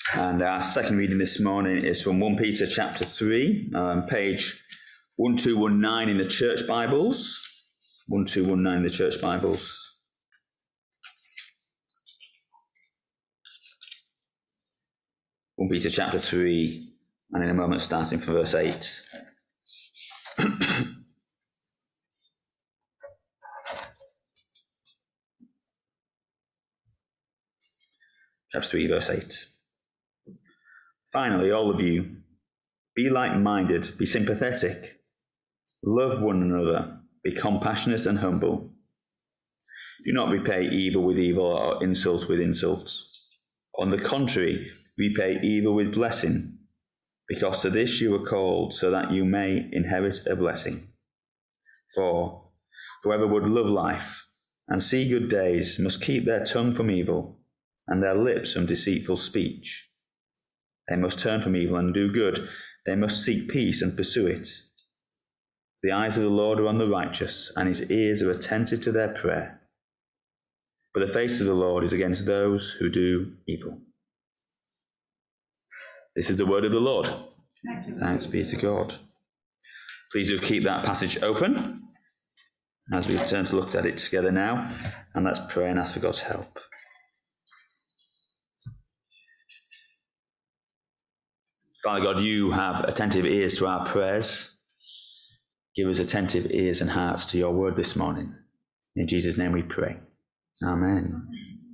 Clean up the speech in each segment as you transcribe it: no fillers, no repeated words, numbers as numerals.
And our second reading this morning is from 1 Peter chapter 3, page 1219 in the Church Bibles. 1219 in the Church Bibles. Peter chapter 3, and in a moment starting from verse 8. Chapter 3, verse 8. Finally, all of you, be like-minded, be sympathetic, love one another, be compassionate and humble. Do not repay evil with evil or insult with insult. On the contrary, repay evil with blessing, because to this you were called, so that you may inherit a blessing. For whoever would love life and see good days must keep their tongue from evil and their lips from deceitful speech. They must turn from evil and do good. They must seek peace and pursue it. The eyes of the Lord are on the righteous, and his ears are attentive to their prayer. But the face of the Lord is against those who do evil. This is the word of the Lord. Thanks be to God. Please do keep that passage open as we turn to look at it together now, and let's pray and ask for God's help. Father God, you have attentive ears to our prayers. Give us attentive ears and hearts to your word this morning. In Jesus' name we pray. Amen.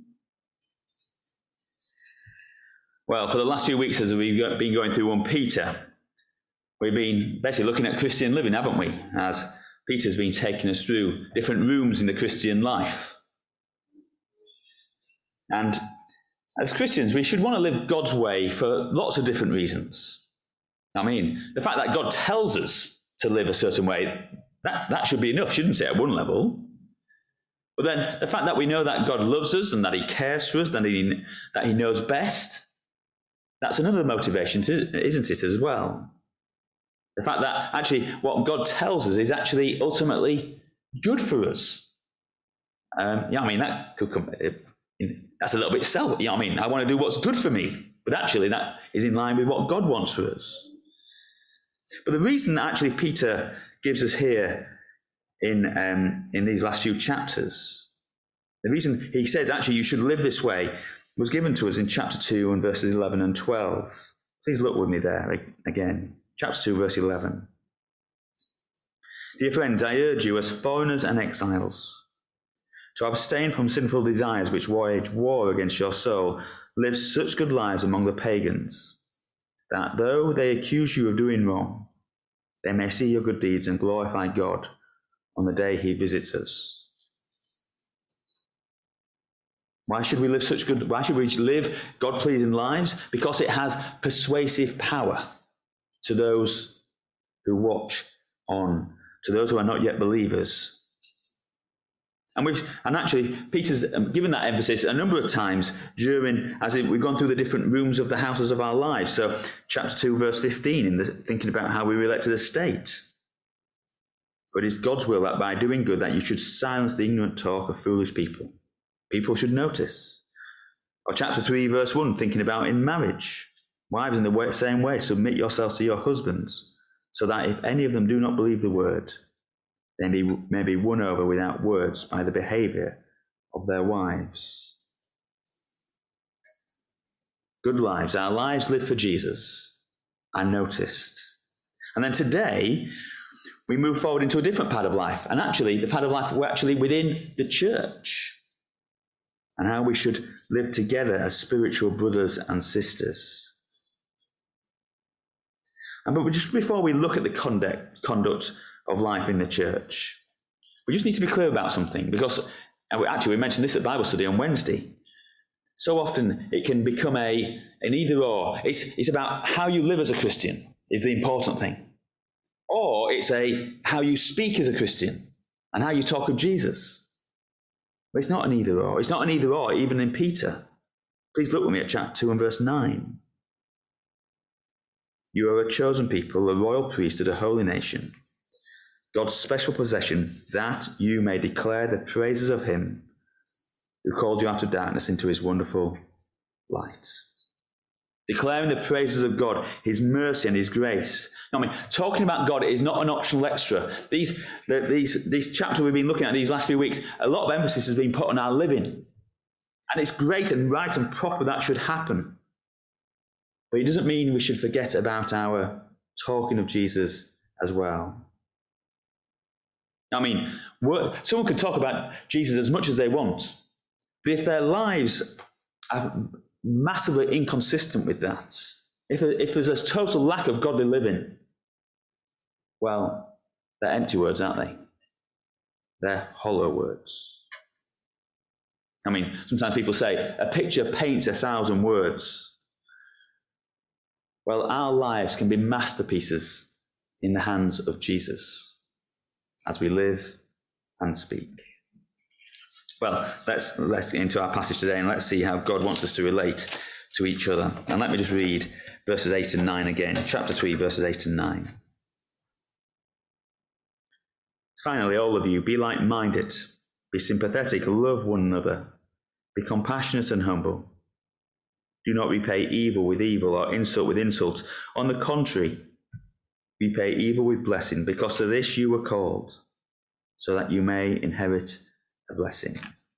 Well, for the last few weeks, as we've been going through 1 Peter, we've been basically looking at Christian living, haven't we? As Peter's been taking us through different rooms in the Christian life. And as Christians, we should want to live God's way for lots of different reasons. I mean, the fact that God tells us to live a certain way, that should be enough, shouldn't it, at one level? But then the fact that we know that God loves us and that he cares for us, that he knows best, that's another motivation, isn't it, as well? The fact that actually what God tells us is actually ultimately good for us. That could come, that's a little bit self. I want to do what's good for me, but actually that is in line with what God wants for us. But the reason that actually Peter gives us here in these last few chapters, the reason he says actually you should live this way was given to us in chapter 2 and verses 11 and 12. Please look with me there again. Chapter 2, verse 11. Dear friends, I urge you as foreigners and exiles to abstain from sinful desires which wage war against your soul. Live such good lives among the pagans, that though they accuse you of doing wrong, they may see your good deeds and glorify God on the day he visits us. Why should we live God-pleasing lives? Because it has persuasive power to those who watch on, to those who are not yet believers. And actually, Peter's given that emphasis a number of times we've gone through the different rooms of the houses of our lives. So, chapter 2, verse 15, thinking about how we relate to the state. But it's God's will that by doing good, that you should silence the ignorant talk of foolish people. People should notice. Or chapter 3, verse 1, thinking about in marriage. Wives, in the same way, submit yourselves to your husbands, so that if any of them do not believe the word, they may be won over without words by the behavior of their wives. Good lives, our lives lived for Jesus, are noticed. And then today, we move forward into a different part of life. And actually, the part of life we're actually within the church. And how we should live together as spiritual brothers and sisters. But just before we look at the conduct of life in the church, we just need to be clear about something, because we mentioned this at Bible study on Wednesday. So often it can become an either or. It's about how you live as a Christian is the important thing. Or it's how you speak as a Christian and how you talk of Jesus. But it's not an either or. It's not an either or even in Peter. Please look with me at chapter 2 and verse 9. You are a chosen people, a royal priesthood, a holy nation, God's special possession, that you may declare the praises of him who called you out of darkness into his wonderful light. declaring the praises of God, his mercy and his grace. I mean, talking about God is not an optional extra. These chapters we've been looking at these last few weeks, a lot of emphasis has been put on our living. And it's great and right and proper that should happen. But it doesn't mean we should forget about our talking of Jesus as well. I mean, someone can talk about Jesus as much as they want, but if their lives are massively inconsistent with that, if there's a total lack of godly living, well, they're empty words, aren't they? They're hollow words. I mean, sometimes people say, a picture paints 1,000 words. Well, our lives can be masterpieces in the hands of Jesus as we live and speak. Well, let's get into our passage today and let's see how God wants us to relate to each other. And let me just read verses 8 and 9 again. Chapter 3, verses 8 and 9. Finally, all of you, be like-minded, be sympathetic, love one another, be compassionate and humble. Do not repay evil with evil or insult with insult. On the contrary, repay evil with blessing, because to this you were called, so that you may inherit a blessing.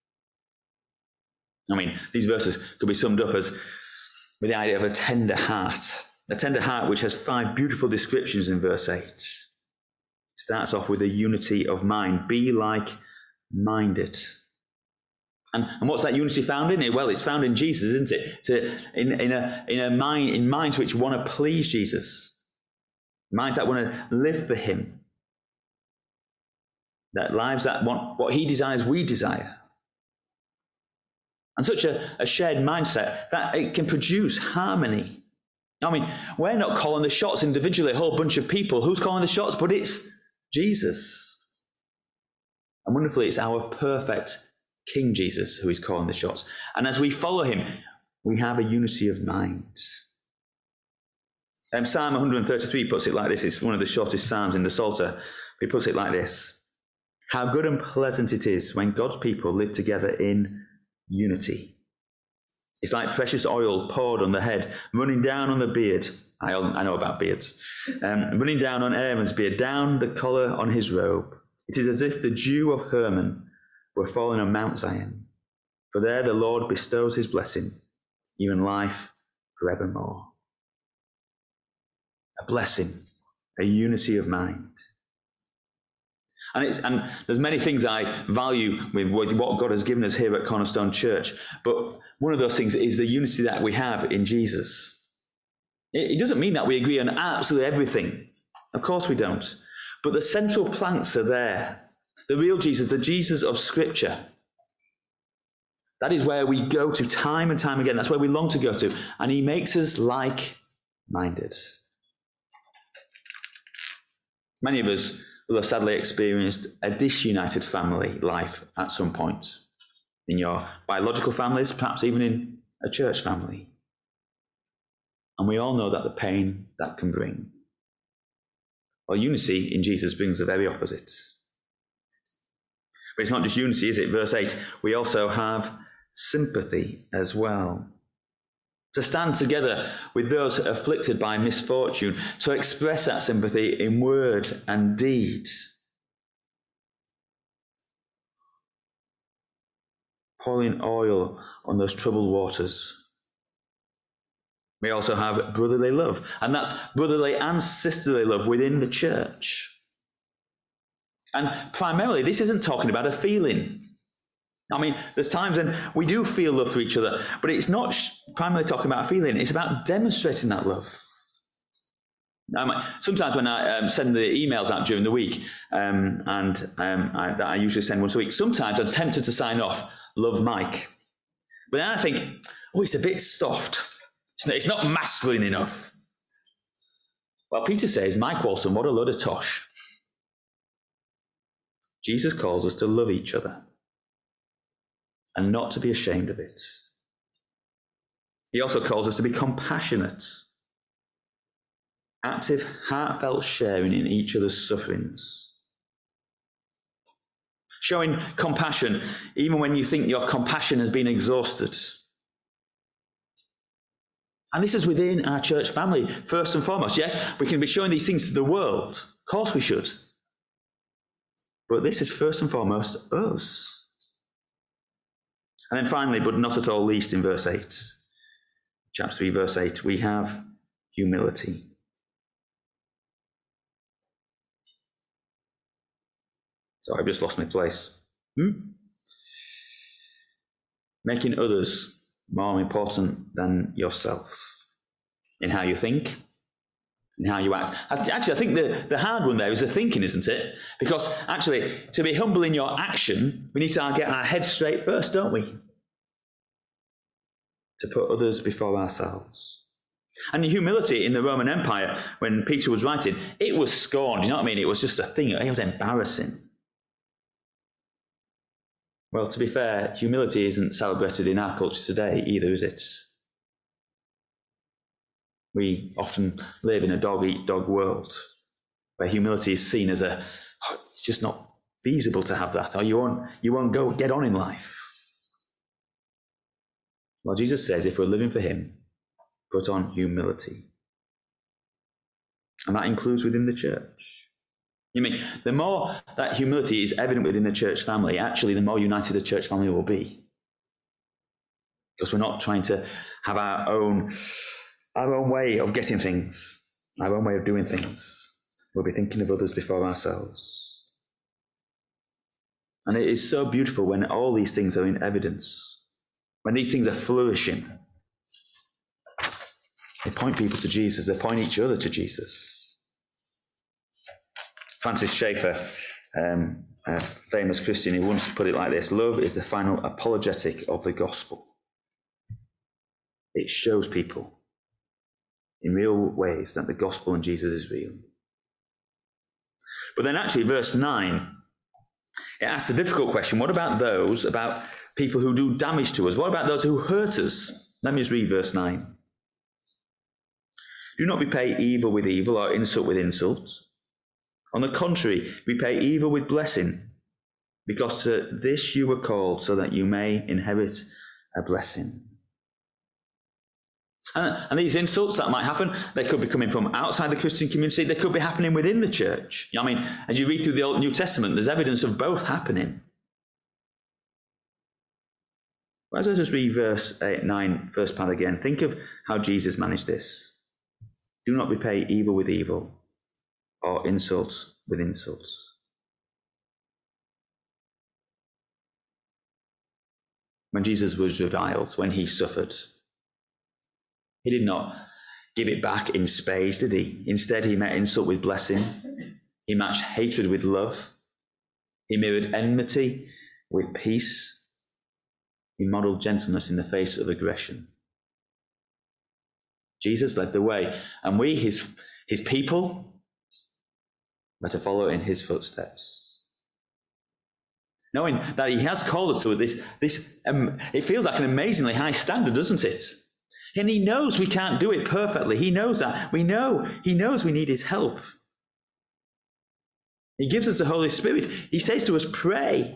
I mean, these verses could be summed up as with the idea of a tender heart which has 5 beautiful descriptions in verse 8. It starts off with a unity of mind. Be like-minded. And what's that unity found in? Well, it's found in Jesus, isn't it? In minds which want to please Jesus, minds that want to live for him, that lives that want what he desires, we desire. And such a shared mindset that it can produce harmony. I mean, we're not calling the shots individually, a whole bunch of people. Who's calling the shots? But it's Jesus. And wonderfully, it's our perfect King Jesus who is calling the shots. And as we follow him, we have a unity of mind. Psalm 133 puts it like this. It's one of the shortest psalms in the Psalter. He puts it like this. How good and pleasant it is when God's people live together in unity. It's like precious oil poured on the head, running down on the beard. I know about beards. Running down on Aaron's beard, down the collar on his robe. It is as if the dew of Hermon were falling on Mount Zion. For there the Lord bestows his blessing, even life forevermore. A blessing, a unity of mind. And there's many things I value with what God has given us here at Cornerstone Church, but one of those things is the unity that we have in Jesus. It doesn't mean that we agree on absolutely everything. Of course we don't. But the central planks are there. The real Jesus, the Jesus of Scripture. That is where we go to time and time again. That's where we long to go to. And he makes us like-minded. Many of us will have sadly experienced a disunited family life at some point. In your biological families, perhaps even in a church family. And we all know that the pain that can bring. Well, unity in Jesus brings the very opposite. But it's not just unity, is it? Verse 8, we also have sympathy as well. To stand together with those afflicted by misfortune, to express that sympathy in word and deed. Pouring oil on those troubled waters. We also have brotherly love, and that's brotherly and sisterly love within the church. And primarily, this isn't talking about a feeling. I mean, there's times when we do feel love for each other, but it's not primarily talking about a feeling. It's about demonstrating that love. Sometimes when I send the emails out during the week, I usually send once a week, sometimes I'm tempted to sign off, love Mike. But then I think, it's a bit soft. It's not masculine enough. Well, Peter says, Mike Walton, what a load of tosh. Jesus calls us to love each other and not to be ashamed of it. He also calls us to be compassionate, active, heartfelt sharing in each other's sufferings. Showing compassion even when you think your compassion has been exhausted. And this is within our church family, first and foremost. Yes, we can be showing these things to the world. Of course we should. But this is first and foremost us. And then finally, but not at all least, in verse 8, chapter 3, verse 8, we have humility. So I've just lost my place. Making others more important than yourself in how you think, in how you act. Actually, I think the hard one there is the thinking, isn't it? Because actually, to be humble in your action, we need to get our heads straight first, don't we? To put others before ourselves. And humility in the Roman Empire, when Peter was writing, it was scorned. You know what I mean? It was just a thing. It was embarrassing. Well, to be fair, humility isn't celebrated in our culture today either, is it? We often live in a dog-eat-dog world where humility is seen as it's just not feasible to have that, or you won't go get on in life. Well, Jesus says if we're living for him, put on humility. And that includes within the church. You mean, the more that humility is evident within the church family, actually, the more united the church family will be. Because we're not trying to have our own way of getting things, our own way of doing things. We'll be thinking of others before ourselves. And it is so beautiful when all these things are in evidence, when these things are flourishing. They point people to Jesus, they point each other to Jesus. Francis Schaeffer, a famous Christian, he once put it like this: love is the final apologetic of the gospel. It shows people in real ways that the gospel and Jesus is real. But then actually, verse 9, it asks the difficult question, what about people who do damage to us? What about those who hurt us? Let me just read verse 9. Do not repay evil with evil or insult with insult. On the contrary, repay evil with blessing, because to this you were called, so that you may inherit a blessing. And these insults that might happen, they could be coming from outside the Christian community, they could be happening within the church. I mean, as you read through the Old and New Testament, there's evidence of both happening. Let's just read verse 9, first part again. Think of how Jesus managed this. Do not repay evil with evil, or insult with insults. When Jesus was reviled, when he suffered, he did not give it back in spades, did he? Instead, he met insult with blessing. He matched hatred with love. He mirrored enmity with peace. He modeled gentleness in the face of aggression. Jesus led the way, and we, his people, are to follow in his footsteps. Knowing that he has called us to this it feels like an amazingly high standard, doesn't it? And he knows we can't do it perfectly. He knows that. He knows we need his help. He gives us the Holy Spirit. He says to us, pray.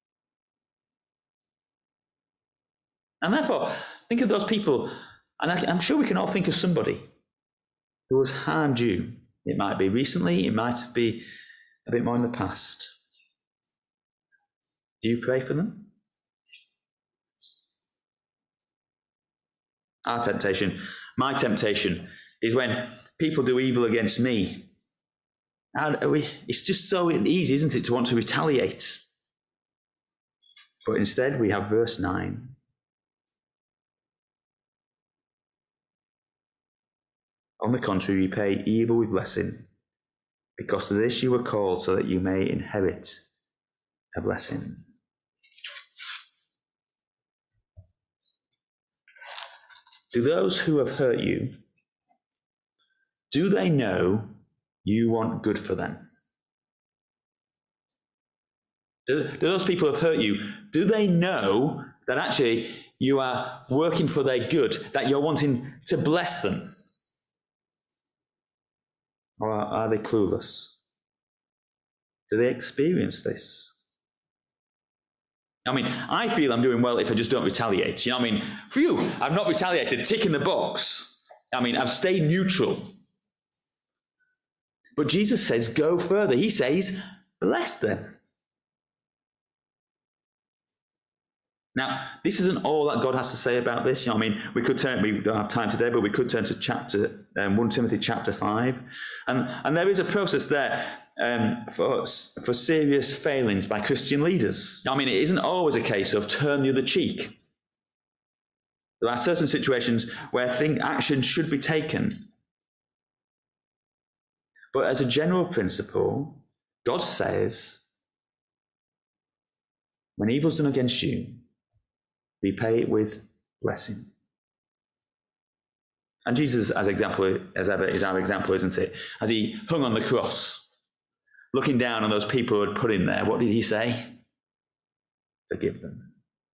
And therefore, think of those people, and I'm sure we can all think of somebody who has harmed you. It might be recently, it might be a bit more in the past. Do you pray for them? Our temptation, my temptation, is when people do evil against me. It's just so easy, isn't it, to want to retaliate. But instead, we have verse 9. On the contrary, repay evil with blessing, because to this you were called, so that you may inherit a blessing. Do those who have hurt you, do they know you want good for them? Do those people who have hurt you, do they know that actually you are working for their good, that you're wanting to bless them? Or are they clueless? Do they experience this? I mean, I feel I'm doing well if I just don't retaliate. You know what I mean? Phew, I've not retaliated, tick in the box. I've stayed neutral. But Jesus says, go further. He says, bless them. Now, this isn't all that God has to say about this. We don't have time today, but we could turn to chapter 1 Timothy chapter 5. And there is a process there for serious failings by Christian leaders. It isn't always a case of turn the other cheek. There are certain situations where action should be taken. But as a general principle, God says, when evil's done against you, repay it with blessing. And Jesus, as ever, is our example, isn't it? As he hung on the cross, looking down on those people who had put him there, what did he say? Forgive them.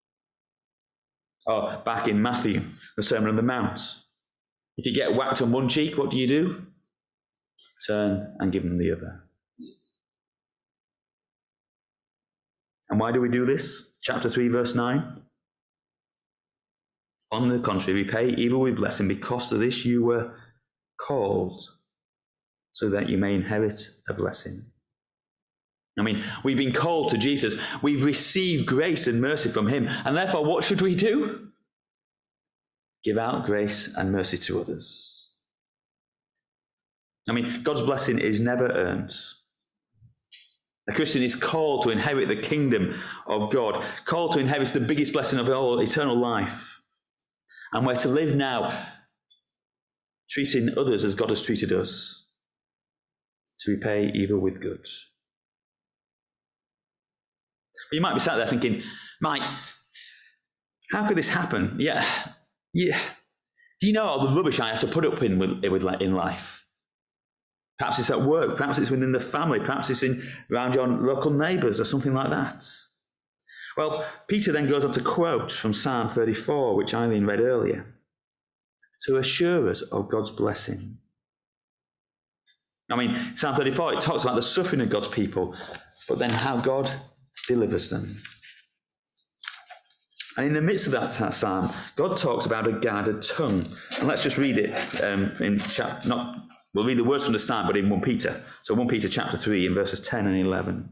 Oh, back in Matthew, the Sermon on the Mount. If you get whacked on one cheek, what do? Turn and give them the other. And why do we do this? Chapter 3, verse 9. On the contrary, repay evil with blessing, because of this you were called, so that you may inherit a blessing. We've been called to Jesus. We've received grace and mercy from him. And therefore, what should we do? Give out grace and mercy to others. God's blessing is never earned. A Christian is called to inherit the kingdom of God, called to inherit the biggest blessing of all, eternal life. And we're to live now treating others as God has treated us, to repay evil with good. But you might be sat there thinking, Mike, how could this happen? Yeah. Do you know all the rubbish I have to put up in life? Perhaps it's at work, perhaps it's within the family, perhaps it's around your local neighbours or something like that. Well, Peter then goes on to quote from Psalm 34, which Eileen read earlier, to assure us of God's blessing. Psalm 34, it talks about the suffering of God's people, but then how God delivers them. And in the midst of that psalm, God talks about a guarded tongue. And let's just read it we'll read the words from the psalm, but in 1 Peter. So 1 Peter chapter 3 in verses 10 and 11.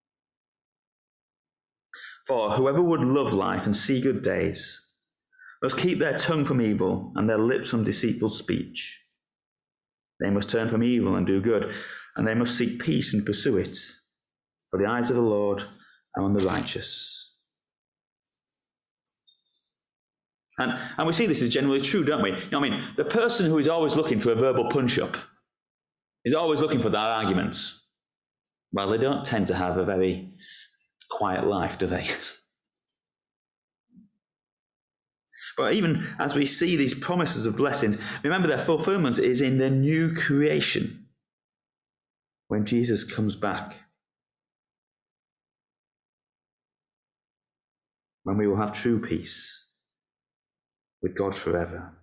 For whoever would love life and see good days must keep their tongue from evil and their lips from deceitful speech. They must turn from evil and do good, and they must seek peace and pursue it. For the eyes of the Lord are on the righteous. And we see this is generally true, don't we? The person who is always looking for a verbal punch-up is always looking for that argument. Well, they don't tend to have a very quiet life, do they? But even as we see these promises of blessings, remember their fulfillment is in the new creation when Jesus comes back. When we will have true peace with God forever.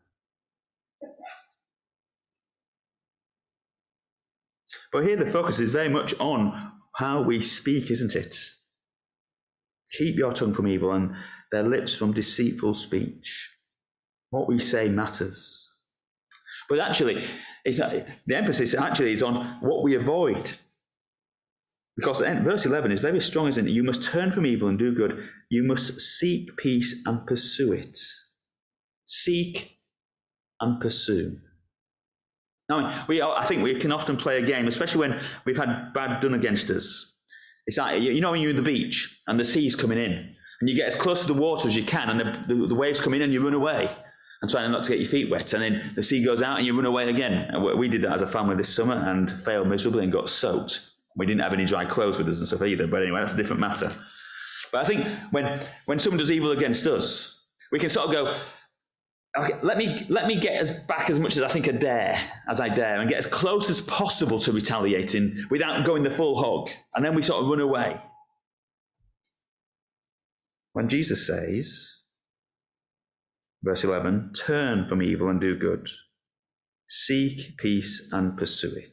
But here the focus is very much on how we speak, isn't it? Keep your tongue from evil and their lips from deceitful speech. What we say matters. But actually, the emphasis actually is on what we avoid. Because verse 11 is very strong, isn't it? You must turn from evil and do good. You must seek peace and pursue it. Seek and pursue. Now, I think we can often play a game, especially when we've had bad done against us. It's like, when you're in the beach and the sea's coming in, and you get as close to the water as you can, and the waves come in and you run away and trying not to get your feet wet, and then the sea goes out and you run away again. And we did that as a family this summer and failed miserably and got soaked. We didn't have any dry clothes with us and stuff either, but anyway, that's a different matter. But I think when someone does evil against us, we can sort of go, okay, let me get back as much as I dare, and get as close as possible to retaliating without going the full hog, and then we sort of run away. When Jesus says, verse 11, turn from evil and do good, seek peace and pursue it.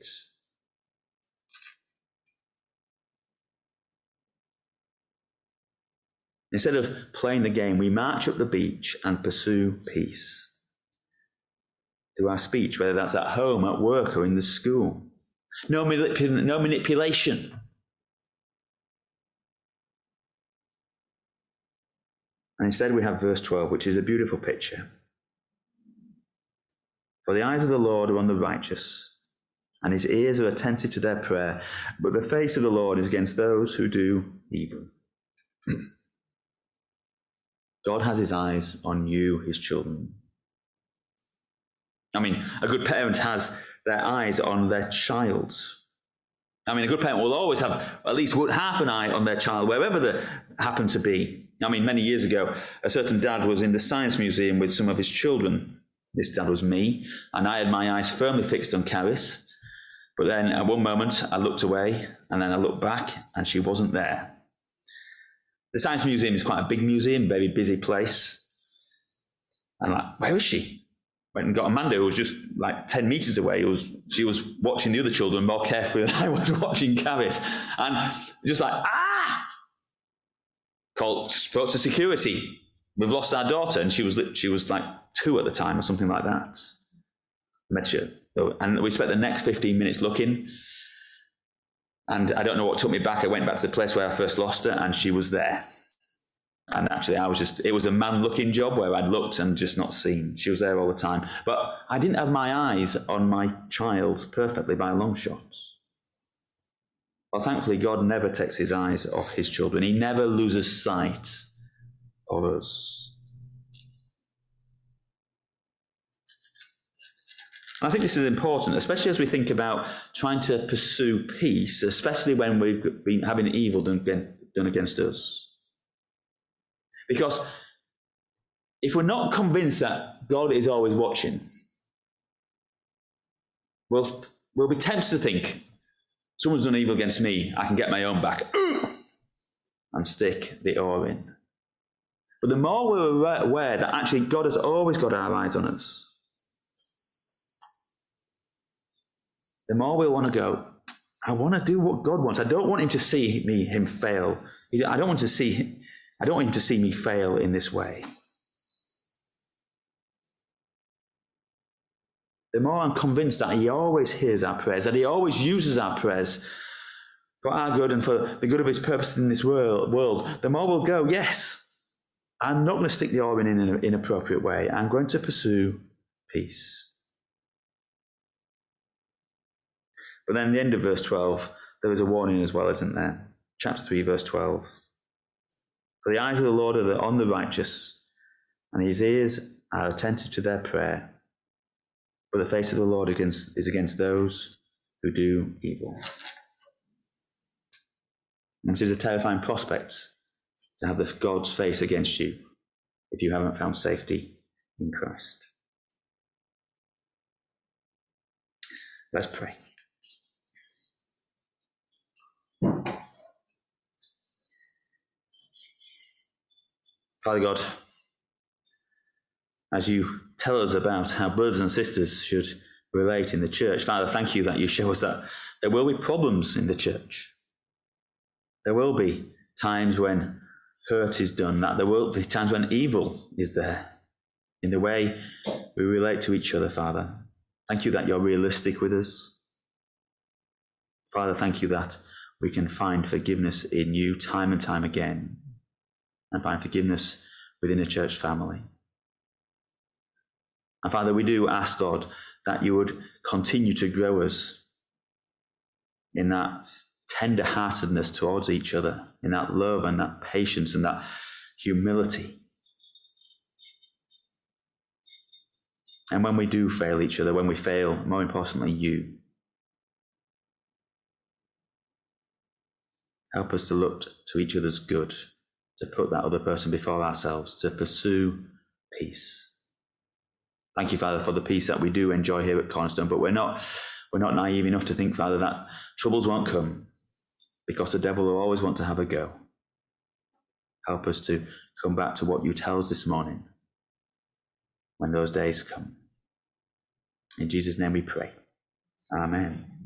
Instead of playing the game, we march up the beach and pursue peace. through our speech, whether that's at home, at work, or in the school. No manipulation. And instead we have verse 12, which is a beautiful picture. For the eyes of the Lord are on the righteous, and his ears are attentive to their prayer, but the face of the Lord is against those who do evil. God has his eyes on you, his children. I mean, a good parent has their eyes on their child. I mean, a good parent will always have at least half an eye on their child, wherever they happen to be. I mean, many years ago, a certain dad was in the Science Museum with some of his children. This dad was me, and I had my eyes firmly fixed on Caris. But then at one moment, I looked away, and then I looked back, and she wasn't there. The Science Museum is quite a big museum, very busy place. And I'm like, where is she? Went and got Amanda, who was just like 10 meters away. She was watching the other children more carefully than I was watching Caris. And just like, spoke to security. We've lost our daughter. And she was like 2 at the time or something like that. Met her. And we spent the next 15 minutes looking. And I don't know what took me back. I went back to the place where I first lost her, and she was there. And actually, it was a man-looking job where I'd looked and just not seen. She was there all the time. But I didn't have my eyes on my child perfectly by long shots. Well, thankfully, God never takes his eyes off his children. He never loses sight of us. I think this is important, especially as we think about trying to pursue peace, especially when we've been having evil done against us. Because if we're not convinced that God is always watching, we'll be tempted to think, someone's done evil against me, I can get my own back, and stick the oar in. But the more we're aware that actually God has always got our eyes on us, the more we'll want to go, I want to do what God wants. I don't want him to see him fail. I don't want him to see me fail in this way. The more I'm convinced that he always hears our prayers, that he always uses our prayers for our good and for the good of his purposes in this world, the more we'll go, yes, I'm not going to stick the oar in an inappropriate way. I'm going to pursue peace. But then at the end of verse 12, there is a warning as well, isn't there? Chapter 3, verse 12. For the eyes of the Lord are on the righteous, and his ears are attentive to their prayer. But the face of the Lord is against those who do evil. And it is a terrifying prospect to have God's face against you if you haven't found safety in Christ. Let's pray. Father God, as you tell us about how brothers and sisters should relate in the church, Father, thank you that you show us that there will be problems in the church. There will be times when hurt is done, that there will be times when evil is there in the way we relate to each other, Father. Thank you that you're realistic with us. Father, thank you that we can find forgiveness in you time and time again, and find forgiveness within a church family. And Father, we do ask, Lord, that you would continue to grow us in that tender-heartedness towards each other, in that love and that patience and that humility. And when we do fail each other, when we fail, more importantly, you, help us to look to each other's good, to put that other person before ourselves, to pursue peace. Thank you, Father, for the peace that we do enjoy here at Cornerstone, but we're not naive enough to think, Father, that troubles won't come, because the devil will always want to have a go. Help us to come back to what you tell us this morning when those days come. In Jesus' name we pray. Amen.